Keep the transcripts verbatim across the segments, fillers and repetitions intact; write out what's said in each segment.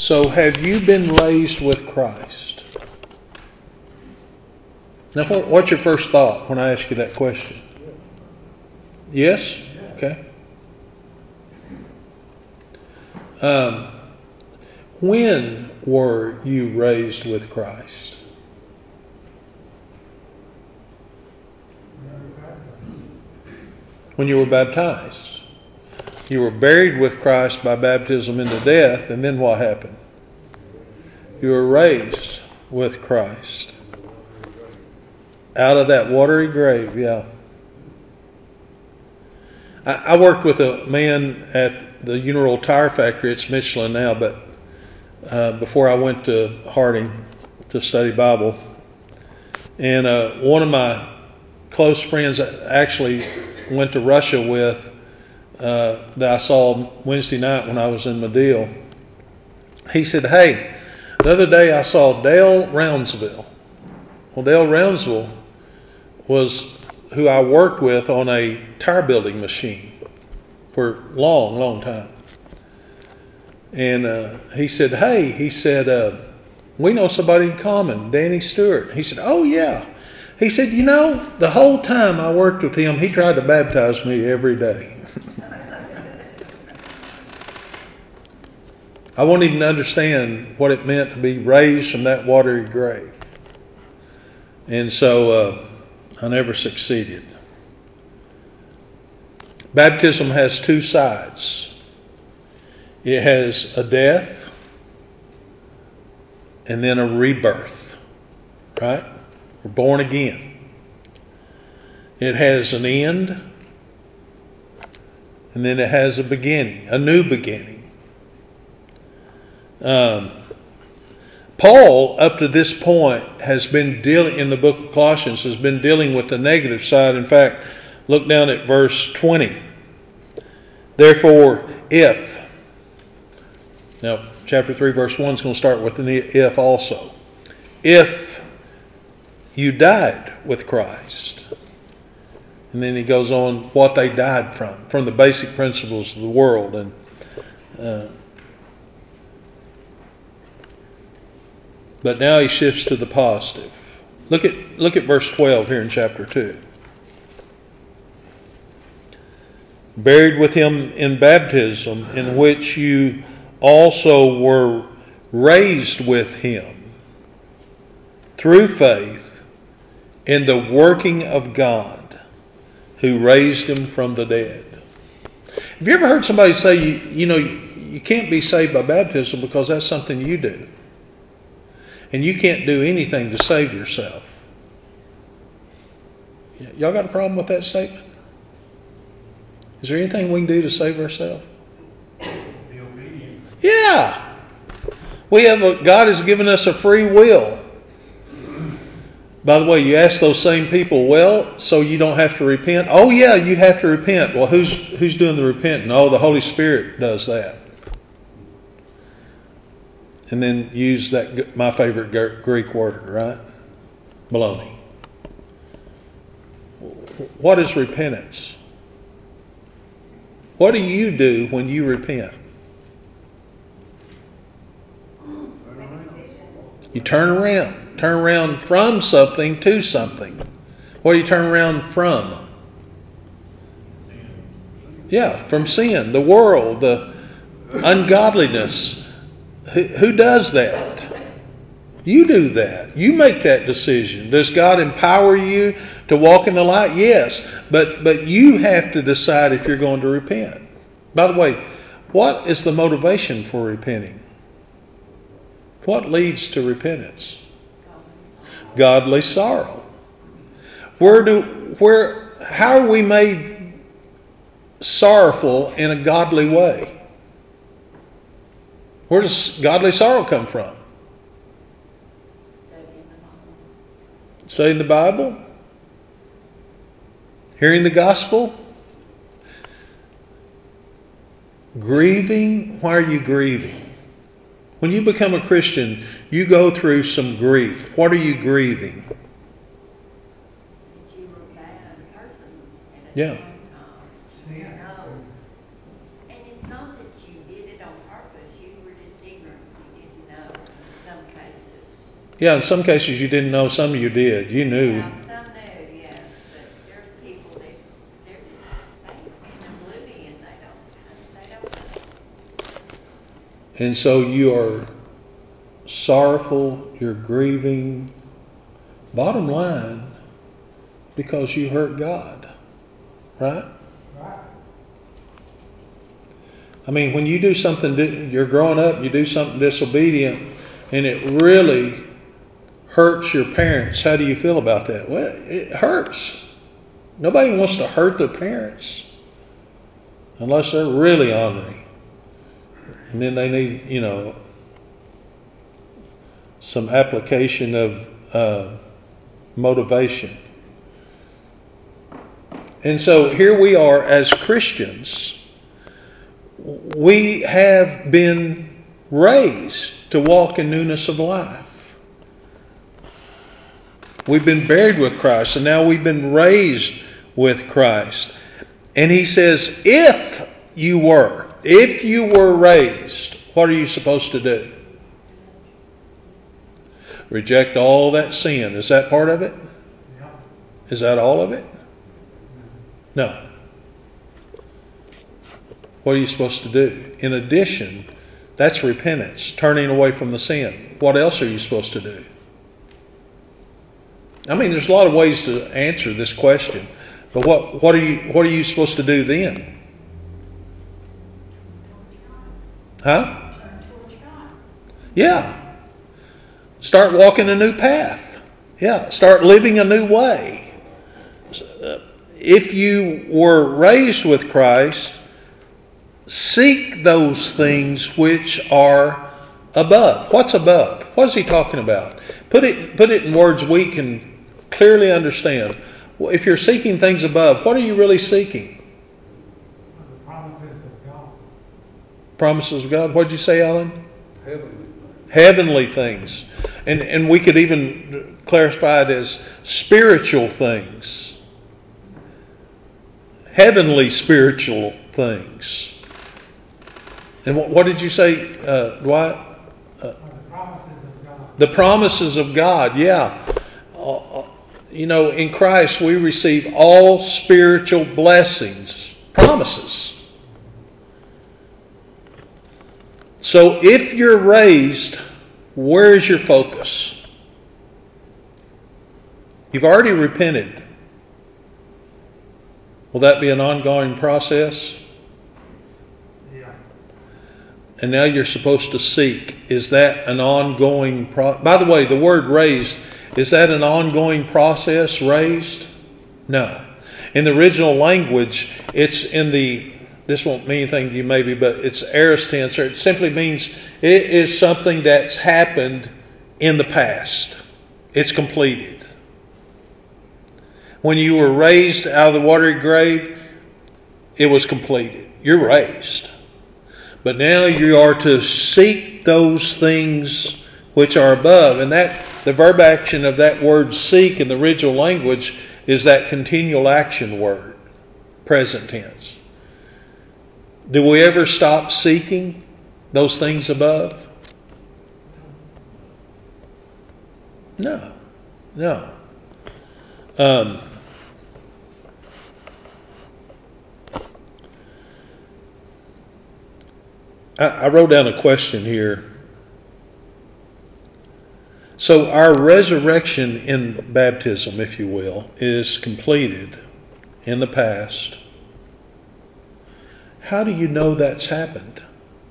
So have you been raised with Christ? Now, what's your first thought when I ask you that question? Yes? Okay. Um, when were you raised with Christ? When you were baptized. You were buried with Christ by baptism into death, and then what happened? You were raised with Christ. Out of that watery grave, yeah. I, I worked with a man at the Uniroyal Tire Factory. It's Michelin now, but uh, before I went to Harding to study Bible. And uh, one of my close friends actually went to Russia with uh, that I saw Wednesday night when I was in Madill. He said, hey, the other day I saw Dale Roundsville. Well, Dale Roundsville was who I worked with on a tire building machine for a long, long time. And uh, he said, hey, he said, uh, we know somebody in common, Danny Stewart. He said, oh, yeah. He said, you know, the whole time I worked with him, he tried to baptize me every day. I won't even understand what it meant to be raised from that watery grave. And so uh, I never succeeded. Baptism has two sides. It has a death and then a rebirth. Right? We're born again. It has an end and then it has a beginning, a new beginning. Um, Paul, up to this point, has been dealing, in the book of Colossians, has been dealing with the negative side. In fact, look down at verse twenty. Therefore, if, now chapter three, verse one is going to start with an if also. If you died with Christ. And then he goes on what they died from, from the basic principles of the world. And uh, But now he shifts to the positive. Look at look at verse twelve here in chapter two. Buried with him in baptism, in which you also were raised with him through faith in the working of God who raised him from the dead. Have you ever heard somebody say, you, you know, you can't be saved by baptism because that's something you do? And you can't do anything to save yourself. Y'all got a problem with that statement? Is there anything we can do to save ourselves? Be obedient. Yeah. We have a, God has given us a free will. By the way, you ask those same people, well, so you don't have to repent? Oh yeah, you have to repent. Well, who's who's doing the repenting? Oh, the Holy Spirit does that. And then use that, my favorite Greek word, right? Baloney. What is repentance? What do you do when you repent? You turn around. Turn around from something to something. What do you turn around from? Yeah, from sin, the world, the ungodliness. Who, who does that? You do that. You make that decision. Does God empower you to walk in the light? Yes. But but you have to decide if you're going to repent. By the way, what is the motivation for repenting? What leads to repentance? Godly sorrow. Where do where how are we made sorrowful in a godly way? Where does godly sorrow come from? Studying the Bible? Hearing the gospel? Grieving? Why are you grieving? When you become a Christian, you go through some grief. What are you grieving? That you were a bad person at a Yeah. time. Sin. No. And it's not that you did it on purpose. You were just ignorant. You Yeah, in some cases you didn't know, some you did. You knew. Yeah, some knew, yes, but there's people that, they're just, they in oblivion, they don't, they don't know. And so you are sorrowful, you're grieving, bottom line, because you hurt God. Right? Right. I mean, when you do something, you're growing up, you do something disobedient, and it really hurts your parents. How do you feel about that? Well, it hurts. Nobody wants to hurt their parents unless they're really ornery. And then they need, you know, some application of uh, motivation. And so here we are as Christians. We have been raised to walk in newness of life. We've been buried with Christ, and now we've been raised with Christ. And he says, if you were, if you were raised, what are you supposed to do? Reject all that sin. Is that part of it? Yeah. Is that all of it? No. What are you supposed to do? In addition, that's repentance, turning away from the sin. What else are you supposed to do? I mean, there's a lot of ways to answer this question, but what what are you what are you supposed to do then? Huh? Yeah. Start walking a new path. Yeah. Start living a new way. If you were raised with Christ, seek those things which are above. What's above? What is he talking about? Put it put it in words we can clearly understand. If you're seeking things above, what are you really seeking? The promises of God. Promises of God. What did you say, Alan? Heavenly. Heavenly things. And and we could even clarify it as spiritual things. Heavenly spiritual things. And what, what did you say, uh, Dwight? Uh, The promises of God. the promises of God, yeah. Uh, you know, in Christ we receive all spiritual blessings, promises. So if you're raised, where is your focus? You've already repented. Will that be an ongoing process? Yeah. And now you're supposed to seek. Is that an ongoing process? By the way, the word raised, is that an ongoing process, raised? No. In the original language, it's in the, this won't mean anything to you maybe, but it's aorist tense. Or it simply means it is something that's happened in the past. It's completed. When you were raised out of the watery grave, it was completed. You're raised. But now you are to seek those things which are above. And that the verb action of that word seek in the original language is that continual action word, present tense. Do we ever stop seeking those things above? No. No. Um, I, I wrote down a question here. So our resurrection in baptism, if you will, is completed in the past. How do you know that's happened?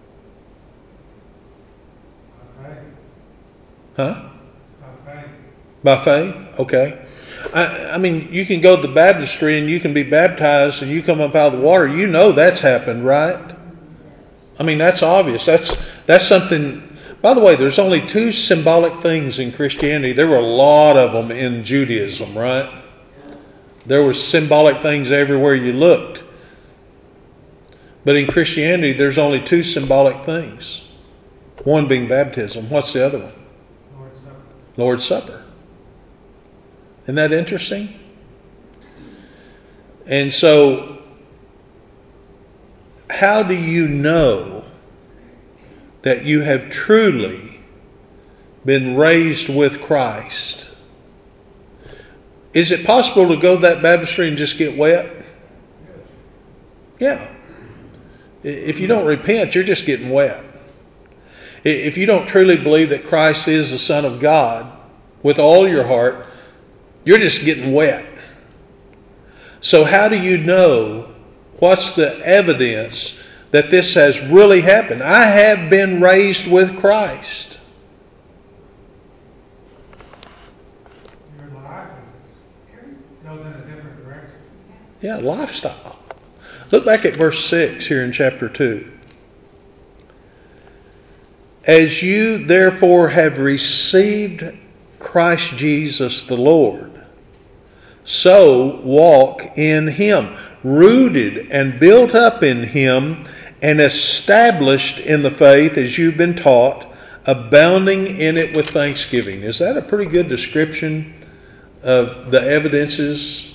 By faith. Huh? By faith. By faith? Okay. I, I mean, you can go to the baptistry and you can be baptized and you come up out of the water. You know that's happened, right? I mean, that's obvious. That's that's something... By the way, there's only two symbolic things in Christianity. There were a lot of them in Judaism, right? There were symbolic things everywhere you looked. But in Christianity, there's only two symbolic things. One being baptism. What's the other one? Lord's Supper. Lord's Supper. Isn't that interesting? And so, how do you know that you have truly been raised with Christ. Is it possible to go to that baptistry and just get wet? Yeah. If you don't repent, you're just getting wet. If you don't truly believe that Christ is the Son of God with all your heart, you're just getting wet. So how do you know? What's the evidence that this has really happened? I have been raised with Christ. Your life is, goes in a different direction. Yeah, lifestyle. Look back at verse six here in chapter two. As you therefore have received Christ Jesus the Lord, so walk in Him, rooted and built up in Him, and established in the faith as you've been taught, abounding in it with thanksgiving. Is that a pretty good description of the evidences?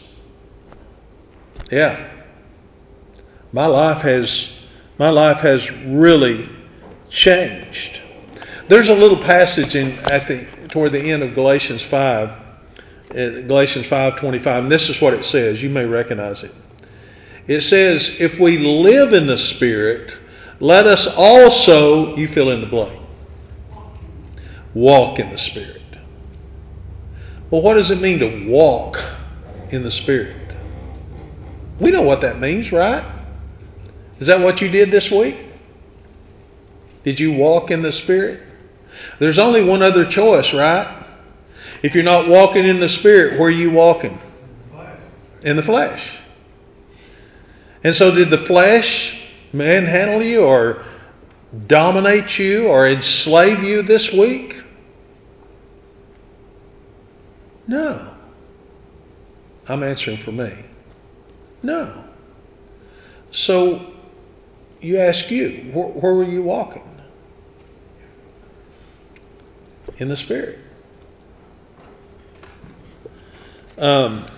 Yeah. My life has my life has really changed. There's a little passage in at the toward the end of Galatians five, Galatians five twenty-five, and this is what it says. You may recognize it. It says, "If we live in the Spirit, let us also," you fill in the blank, "walk in the Spirit." Well, what does it mean to walk in the Spirit? We know what that means, right? Is that what you did this week? Did you walk in the Spirit? There's only one other choice, right? If you're not walking in the Spirit, where are you walking? In the flesh. And so did the flesh manhandle you or dominate you or enslave you this week? No. I'm answering for me. No. So you ask you, where, where were you walking? In the Spirit. Um,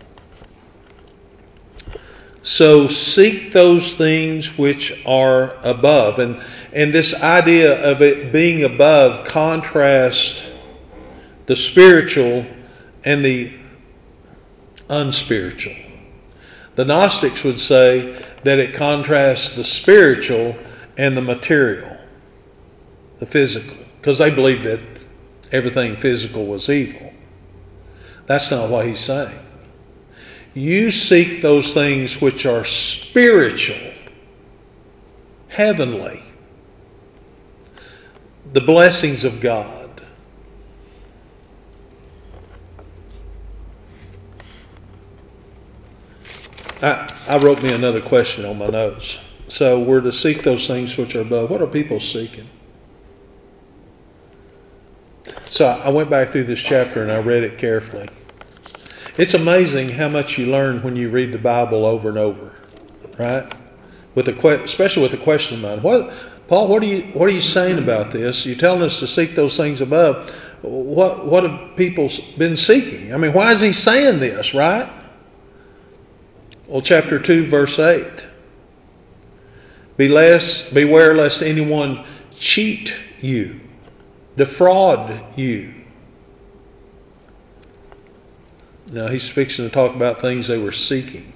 so seek those things which are above. And, and this idea of it being above contrasts the spiritual and the unspiritual. The Gnostics would say that it contrasts the spiritual and the material, the physical, because they believed that everything physical was evil. That's not what he's saying. You seek those things which are spiritual, heavenly, the blessings of God. I, I wrote me another question on my notes. So we're to seek those things which are above. What are people seeking? So I went back through this chapter and I read it carefully. It's amazing how much you learn when you read the Bible over and over, right? With a especially with the question in mind. What, Paul? What are you What are you saying about this? You're telling us to seek those things above. What What have people been seeking? I mean, why is he saying this, right? Well, chapter two, verse eight. Be less, beware lest anyone cheat you, defraud you. Now he's fixing to talk about things they were seeking.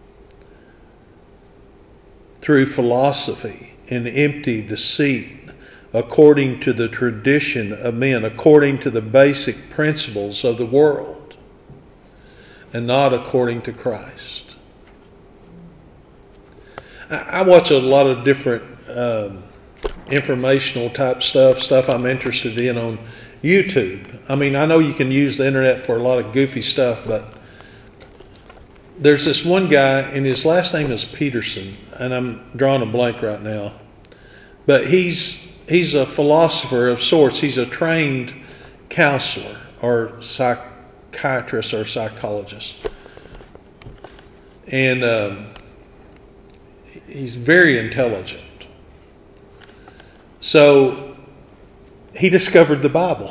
Through philosophy and empty deceit, according to the tradition of men, according to the basic principles of the world, and not according to Christ. I watch a lot of different um, informational type stuff, stuff I'm interested in on YouTube. I mean, I know you can use the internet for a lot of goofy stuff, but there's this one guy, and his last name is Peterson, and I'm drawing a blank right now. But he's he's a philosopher of sorts. He's a trained counselor or psychiatrist or psychologist. And um, he's very intelligent. So he discovered the Bible.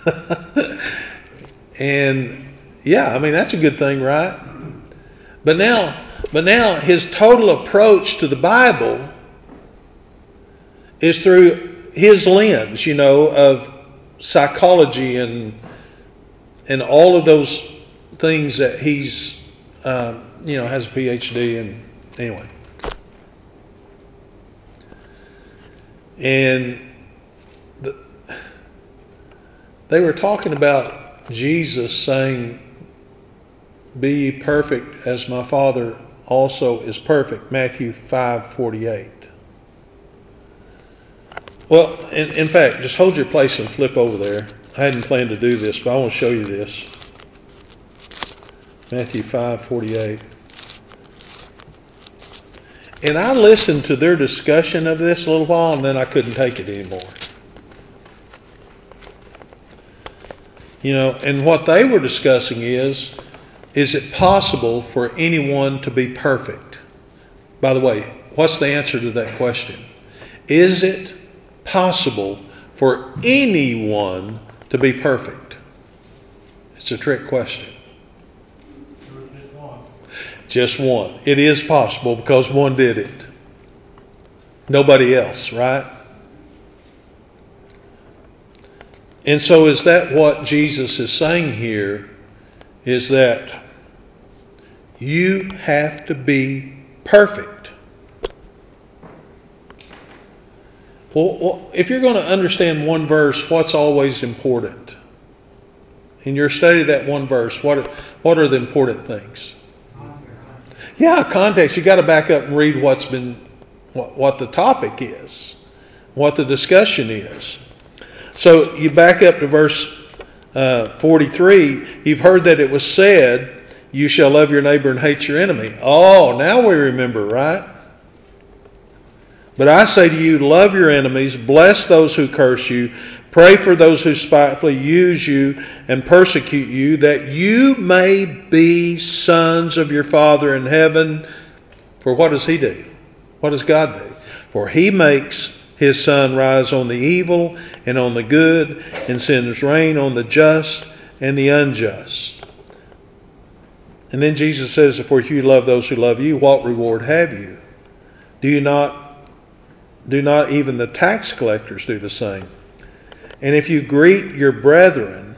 And yeah, I mean, that's a good thing, right? But now, but now his total approach to the Bible is through his lens, you know, of psychology and and all of those things that he's, um, you know, has a P H D in. Anyway. And the, they were talking about Jesus saying, "Be ye perfect as my Father also is perfect," Matthew five forty-eight. Well, in, in fact, just hold your place and flip over there. I hadn't planned to do this, but I want to show you this. Matthew five forty-eight. And I listened to their discussion of this a little while, and then I couldn't take it anymore. You know, and what they were discussing is, is it possible for anyone to be perfect? By the way, what's the answer to that question? Is it possible for anyone to be perfect? It's a trick question. Just one. Just one. It is possible because one did it. Nobody else, right? And so is that what Jesus is saying here? Is that you have to be perfect. Well, if you're going to understand one verse, what's always important? In your study of that one verse, what what are the important things? Yeah, context. You got to back up and read what's been, what, what the topic is, what the discussion is. So you back up to verse uh, forty-three. You've heard that it was said, "You shall love your neighbor and hate your enemy." Oh, now we remember, right? "But I say to you, love your enemies, bless those who curse you, pray for those who spitefully use you and persecute you, that you may be sons of your Father in heaven." For what does He do? What does God do? "For He makes His sun rise on the evil and on the good, and sends rain on the just and the unjust." And then Jesus says, "For if you love those who love you, what reward have you? Do you not Do not even the tax collectors do the same? And if you greet your brethren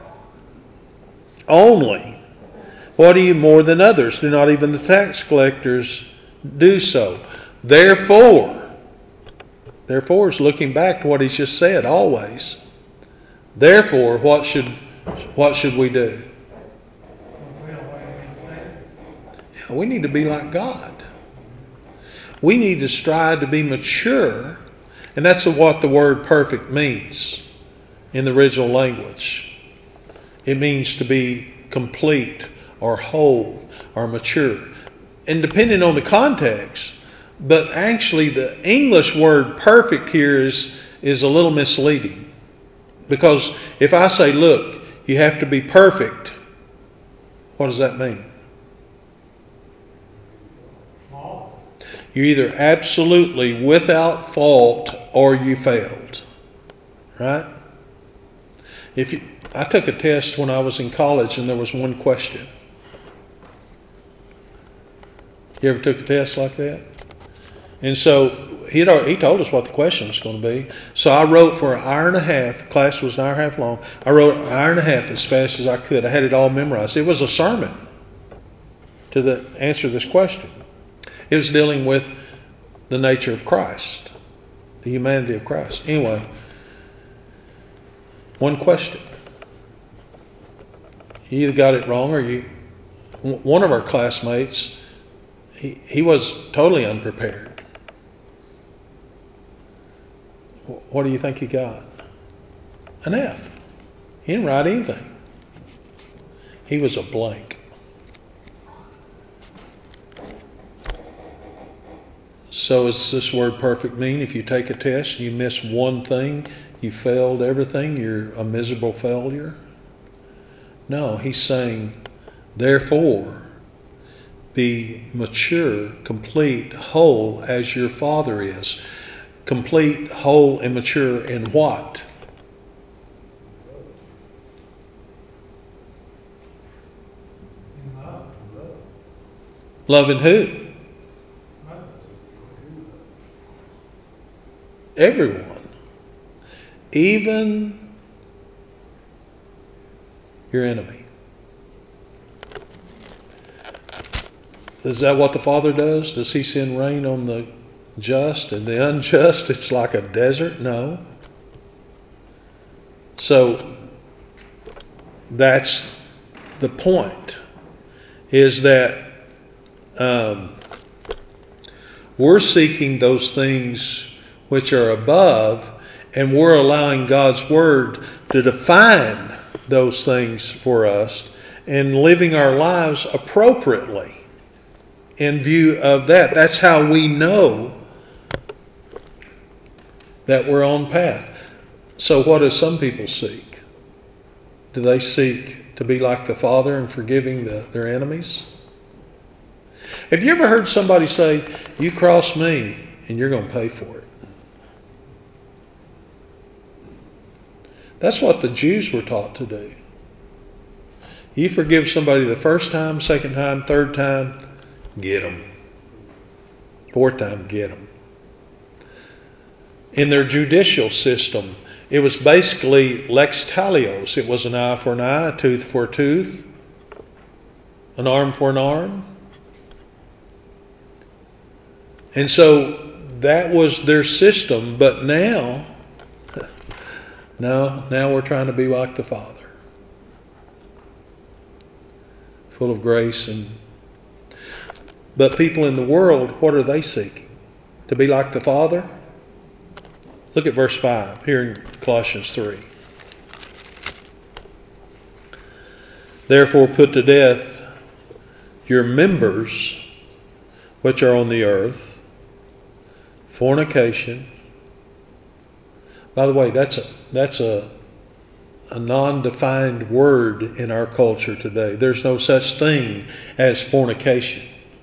only, what do you more than others? Do not even the tax collectors do so? Therefore," therefore is looking back to what he's just said always. "Therefore, what should what should we do?" Yeah, we need to be like God. We need to strive to be mature, and that's what the word perfect means in the original language. It means to be complete or whole or mature. And depending on the context, but actually the English word perfect here is, is a little misleading. Because if I say, look, you have to be perfect, what does that mean? You're either absolutely without fault or you failed. Right? If you, I took a test when I was in college and there was one question. You ever took a test like that? And so he he told us what the question was going to be. So I wrote for an hour and a half. Class was an hour and a half long. I wrote an hour and a half as fast as I could. I had it all memorized. It was a sermon to the answer this question. It was dealing with the nature of Christ, the humanity of Christ. Anyway, one question. You either got it wrong or you... One of our classmates, he, he was totally unprepared. What do you think he got? An F. He didn't write anything. He was a blank. So does this word perfect mean if you take a test and you miss one thing, you failed everything, you're a miserable failure? No, he's saying, therefore, be mature, complete, whole as your Father is. Complete, whole, and mature in what? In love. Loving who? Everyone. Even your enemy. Is that what the Father does? Does He send rain on the just and the unjust? It's like a desert? No. So that's the point, is that um, we're seeking those things which are above, and we're allowing God's Word to define those things for us and living our lives appropriately in view of that. That's how we know that we're on path. So what do some people seek? Do they seek to be like the Father and forgiving the, their enemies? Have you ever heard somebody say, you cross me and you're going to pay for it? That's what the Jews were taught to do. You forgive somebody the first time, second time, third time, get them. Fourth time, get them. In their judicial system, it was basically lex talionis. It was an eye for an eye, a tooth for a tooth, an arm for an arm. And so that was their system. But now, no, now we're trying to be like the Father, full of grace. And but people in the world, what are they seeking? To be like the Father? Look at verse five here in Colossians three. Therefore put to death your members which are on the earth, fornication. By the way, that's a that's a a non-defined word in our culture today. There's no such thing as fornication.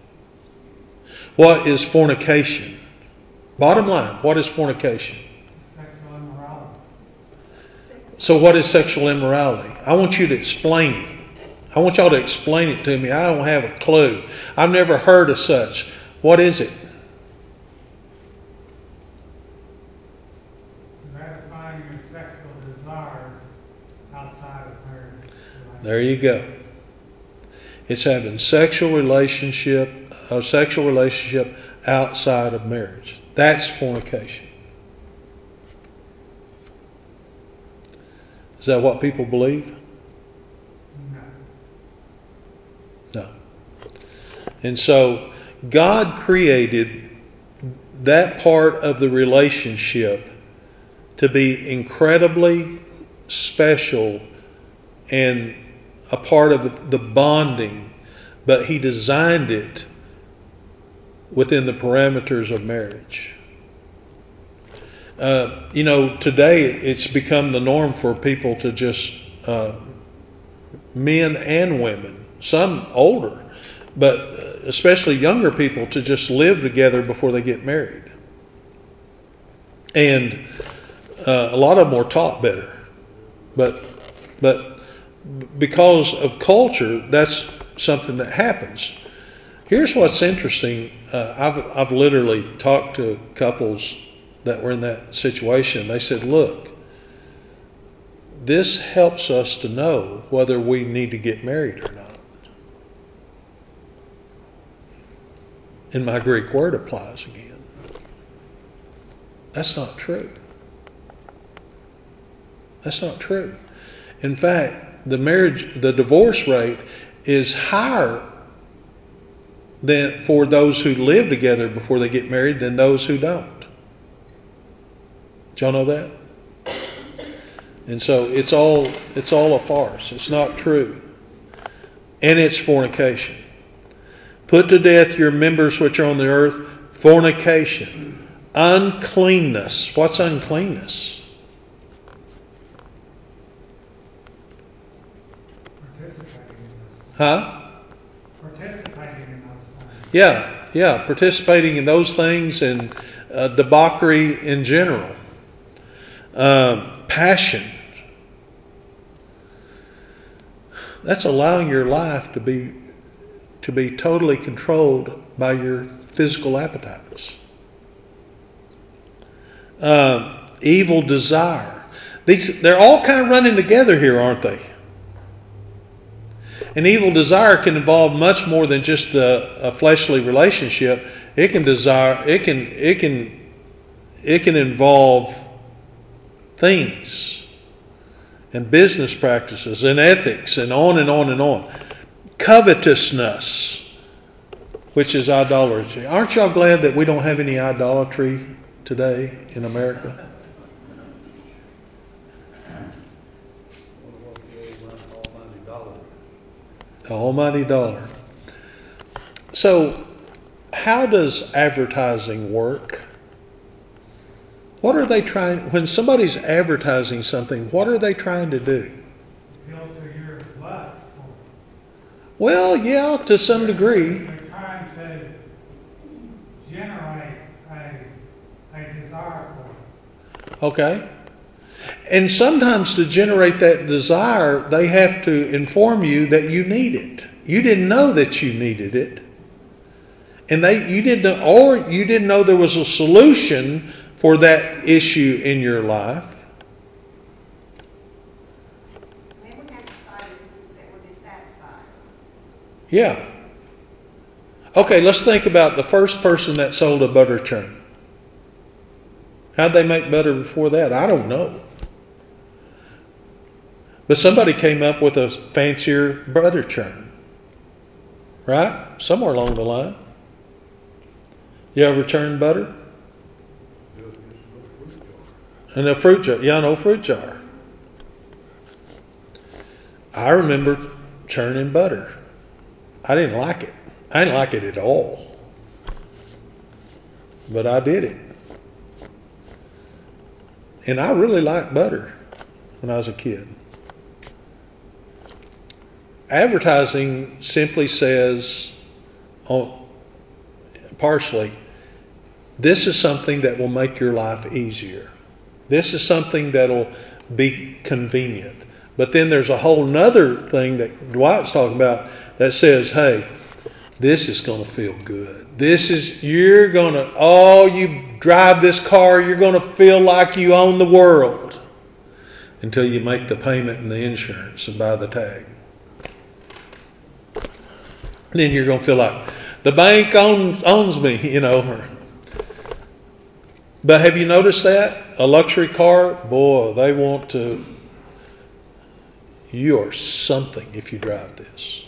What is fornication? Bottom line, what is fornication? Sexual immorality. So what is sexual immorality? I want you to explain it. I want y'all to explain it to me. I don't have a clue. I've never heard of such. What is it? Gratifying your sexual desires outside of marriage. There you go. It's having sexual relationship, a sexual relationship outside of marriage. That's fornication. Is that what people believe? No. No. And so God created that part of the relationship to be incredibly special and a part of the bonding, but He designed it within the parameters of marriage. Uh, you know, today it's become the norm for people to just, uh, men and women, some older, but especially younger people, to just live together before they get married. And uh, a lot of them are taught better. But, but because of culture, that's something that happens. Here's what's interesting. Uh, I've, I've literally talked to couples that were in that situation. They said, look, this helps us to know whether we need to get married or not. And my Greek word applies again. That's not true. That's not true. In fact, the marriage, the divorce rate is higher than for those who live together before they get married than those who don't. Did y'all know that? And so it's all it's all a farce. It's not true. And it's fornication. Put to death your members which are on the earth, fornication, uncleanness. What's uncleanness? Participating in those. Huh? Participating in those things. Yeah, yeah, participating in those things and uh, debauchery in general. Um, passion. That's allowing your life to be to be totally controlled by your physical appetites. Um, evil desire. These they're all kind of running together here, aren't they? An evil desire can involve much more than just a, a fleshly relationship. It can desire. It can. It can. It can involve things and business practices and ethics and on and on and on. Covetousness, which is idolatry. Aren't y'all glad that we don't have any idolatry today in America? The almighty dollar. So, how does advertising work? What are they trying, when somebody's advertising something, what are they trying to do? Appeal to your lust. Well, yeah, to some degree. They're trying to generate a, a desire for it. Okay. And sometimes to generate that desire, they have to inform you that you need it. You didn't know that you needed it. And they you didn't or you didn't know there was a solution for that issue in your life. And then we have decided that we're dissatisfied. Yeah. Okay, let's think about the first person that sold a butter churn. How'd they make butter before that? I don't know. But somebody came up with a fancier butter churn. Right? Somewhere along the line. You ever churn butter? In a fruit jar. Yeah, no fruit jar. I remember churning butter. I didn't like it. I didn't like it at all. But I did it. And I really liked butter when I was a kid. Advertising simply says, oh, partially, this is something that will make your life easier. This is something that will be convenient. But then there's a whole nother thing that Dwight's talking about that says, hey, this is going to feel good. This is, you're going to, oh, you drive this car, you're going to feel like you own the world until you make the payment and the insurance and buy the tag. Then you're going to feel like the bank owns owns me, you know. But have you noticed that? A luxury car, boy, they want to, you are something if you drive this.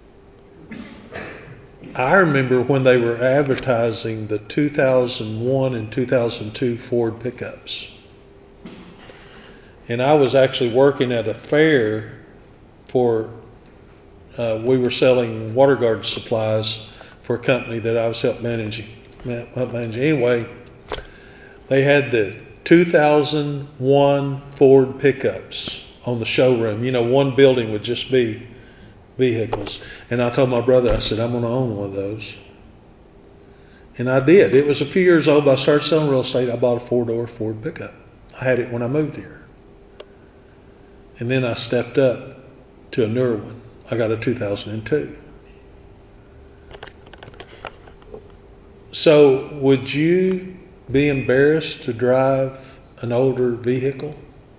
I remember when they were advertising the two thousand one and two thousand two Ford pickups. And I was actually working at a fair for, uh, we were selling water guard supplies for a company that I was help managing. Help managing. Anyway, they had the two thousand one Ford pickups on the showroom. You know, one building would just be vehicles. And I told my brother, I said, I'm going to own one of those. And I did. It was a few years old, but I started selling real estate. I bought a four-door Ford pickup. I had it when I moved here. And then I stepped up to a newer one. I got a two thousand two. So would you be embarrassed to drive an older vehicle?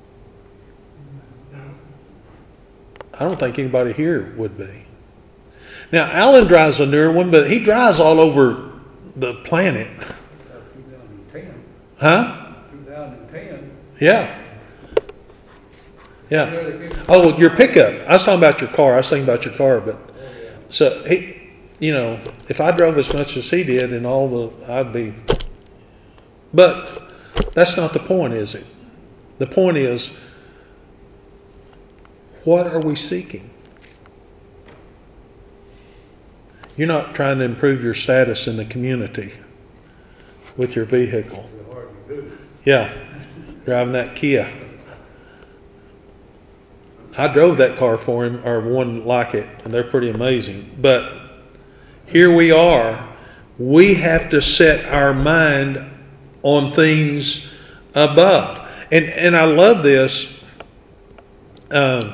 I don't think anybody here would be. Now, Alan drives a newer one, but he drives all over the planet. twenty ten. Huh? twenty ten. Yeah. Yeah. Oh, your pickup. I was talking about your car. I was thinking about your car, but so he, you know, if I drove as much as he did, and all the, I'd be. But that's not the point, is it? The point is, what are we seeking? You're not trying to improve your status in the community with your vehicle. Yeah, driving that Kia. I drove that car for him, or one like it, and they're pretty amazing. But here we are. We have to set our mind on things above. And and I love this. Um,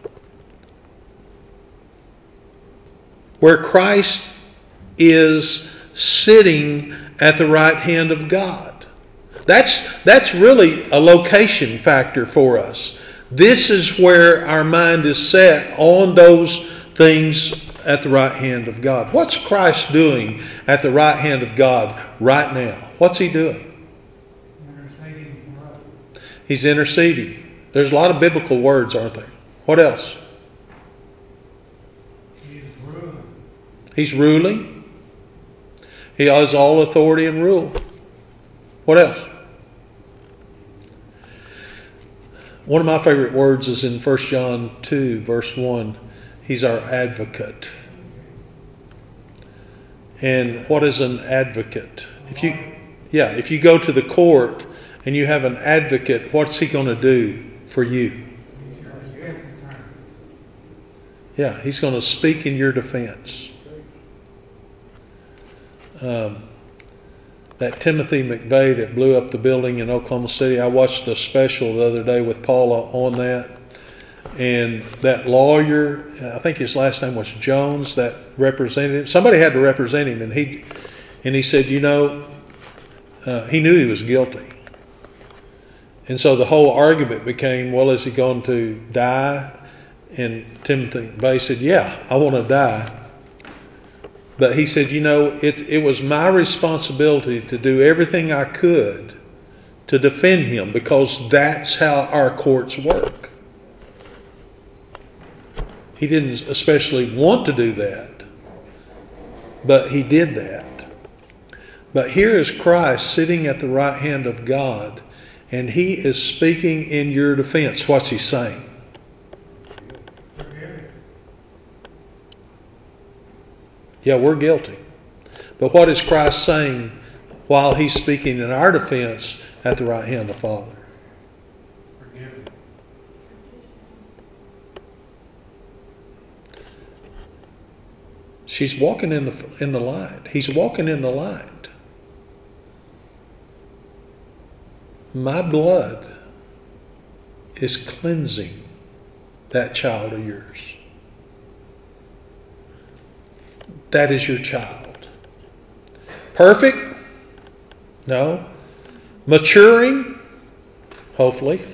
where Christ is sitting at the right hand of God. That's that's really a location factor for us. This is where our mind is set, on those things at the right hand of God. What's Christ doing at the right hand of God right now? What's he doing? Interceding for us. He's interceding. There's a lot of biblical words, aren't there? What else? He is ruling. He's ruling. He has all authority and rule. What else? One of my favorite words is in First John two, verse one. He's our advocate. And what is an advocate? If you, yeah, if you go to the court and you have an advocate, what's he going to do for you? He's your defense attorney. Yeah, he's going to speak in your defense. Um, that Timothy McVeigh that blew up the building in Oklahoma City, I watched a special the other day with Paula on that. And that lawyer, I think his last name was Jones, that represented him. Somebody had to represent him, and he and he said, you know, uh, he knew he was guilty. And so the whole argument became, well, is he going to die? And Timothy McVeigh said, yeah, I want to die. But he said, you know, it, it was my responsibility to do everything I could to defend him, because that's how our courts work. He didn't especially want to do that, but he did that. But here is Christ sitting at the right hand of God, and he is speaking in your defense. What's he saying? Forgive. Yeah, we're guilty. But what is Christ saying while he's speaking in our defense at the right hand of the Father? Forgive. She's walking in the in the light. He's walking in the light. My blood is cleansing that child of yours. That is your child. Perfect? No. Maturing? Hopefully.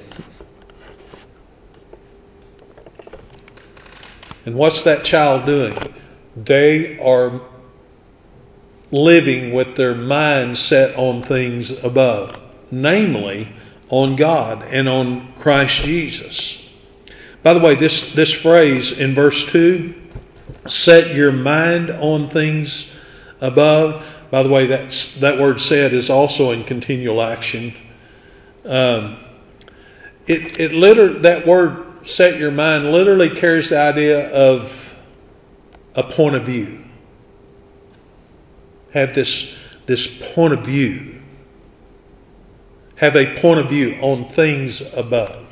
And what's that child doing? They are living with their mind set on things above, namely on God and on Christ Jesus. By the way, this, this phrase in verse two, set your mind on things above. By the way, that's, that word "set" is also in continual action. Um, it it literally, that word "set your mind" literally carries the idea of a point of view. Have this this point of view. Have a point of view on things above.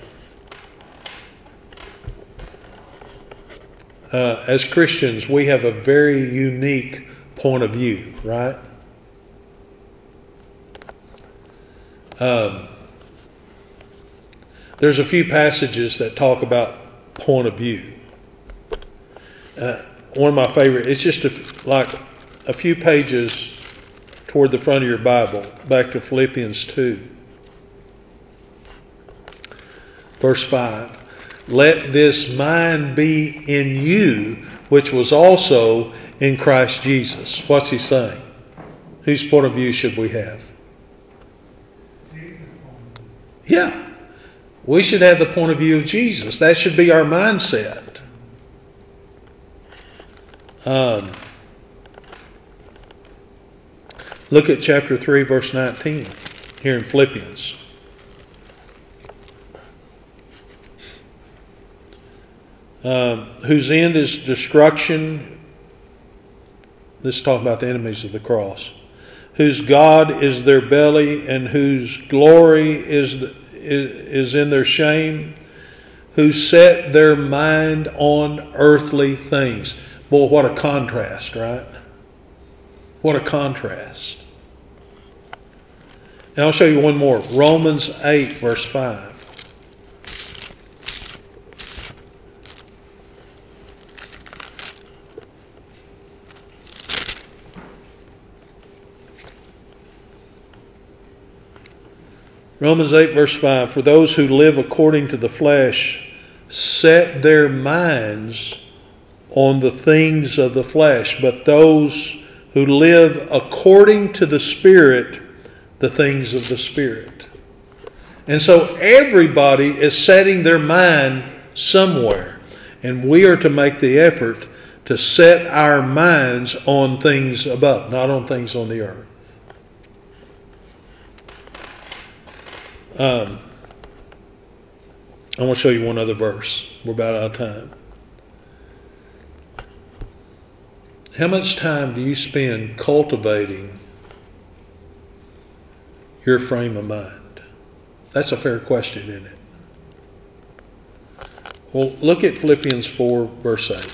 Uh, as Christians, we have a very unique point of view, right? Um, there's a few passages that talk about point of view. Uh, one of my favorite, it's just a, like a few pages toward the front of your Bible, back to Philippians two. Verse five. Let this mind be in you, which was also in Christ Jesus. What's he saying? Whose point of view should we have? Jesus' point. Yeah. We should have the point of view of Jesus. That should be our mindset. Um, look at chapter three, verse nineteen, here in Philippians. Um, whose end is destruction. This is talking about the enemies of the cross. Whose God is their belly, and whose glory is, is, is in their shame. Who set their mind on earthly things. Boy, what a contrast, right? What a contrast. And I'll show you one more. Romans eight, verse five. Romans eight, verse five. For those who live according to the flesh set their minds on the things of the flesh, but those who live according to the Spirit, the things of the Spirit. And so everybody is setting their mind somewhere. And we are to make the effort to set our minds on things above, not on things on the earth. Um, I want to show you one other verse. We're about out of time. How much time do you spend cultivating your frame of mind? That's a fair question, isn't it? Well, look at Philippians four, verse eight.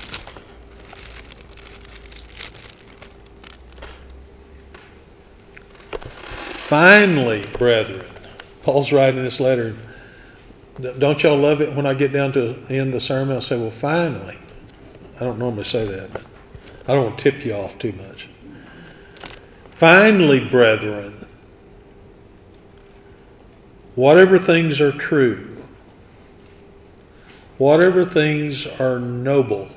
Finally, brethren, Paul's writing this letter. Don't y'all love it when I get down to the end of the sermon? I say, well, finally. I don't normally say that, but I don't want to tip you off too much. Finally, brethren, whatever things are true, whatever things are noble,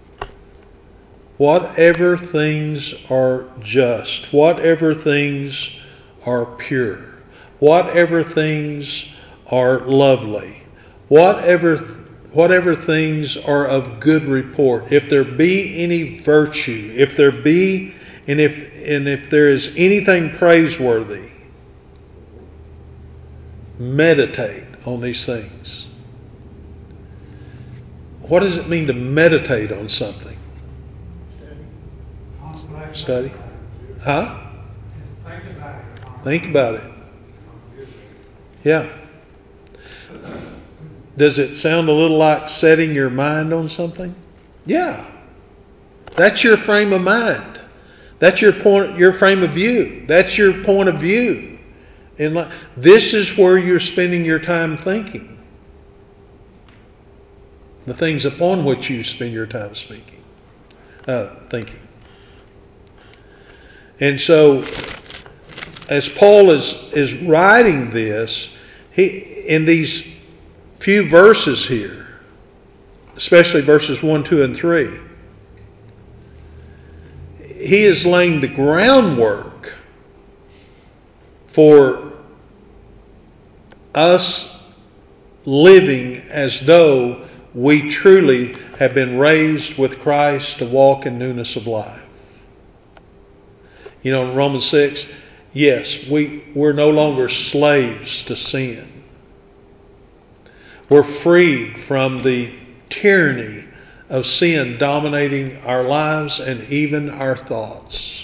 whatever things are just, whatever things are pure, whatever things are lovely, whatever whatever things are of good report, if there be any virtue, if there be and if and if there is anything praiseworthy, meditate on these things. What does it mean to meditate on something? Contemplate. Study. Huh? Just think about it. Think about it. Yeah. Does it sound a little like setting your mind on something? Yeah. That's your frame of mind. That's your point, your frame of view. That's your point of view. And like, this is where you're spending your time thinking. The things upon which you spend your time speaking, uh, thinking. And so, as Paul is is writing this, he in these few verses here, especially verses one, two, and three, he is laying the groundwork for us living as though we truly have been raised with Christ to walk in newness of life. You know, in Romans six, yes, we, we're no longer slaves to sin. We're freed from the tyranny of sin dominating our lives and even our thoughts.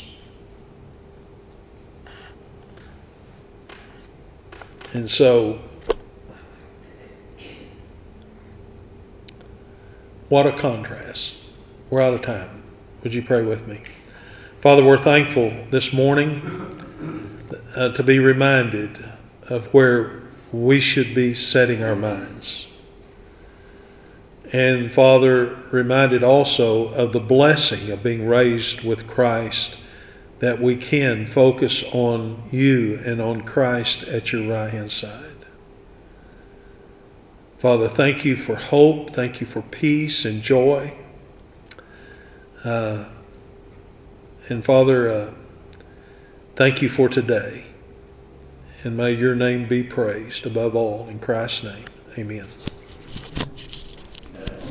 And so, what a contrast. We're out of time. Would you pray with me? Father, we're thankful this morning uh, to be reminded of where we should be setting our minds. And Father, reminded also of the blessing of being raised with Christ, that we can focus on you and on Christ at your right hand side. Father, thank you for hope. Thank you for peace and joy. Uh, and Father, uh, thank you for today. And may your name be praised above all. In Christ's name, amen.